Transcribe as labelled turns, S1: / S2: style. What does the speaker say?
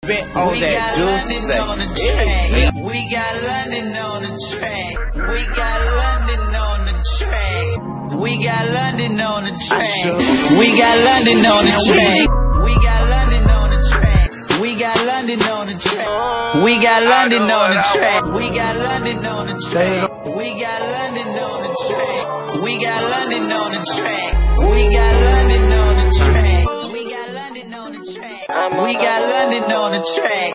S1: been on that Deuce.
S2: We got London on the track. We got London on the track. We got London on the track. We got London on the track. We got London on the track. We got London on the track. We got London on the track. We got London on the track. We got London on the track. We got London on the track. We got London on the track. We got London on the track. We got London on the track.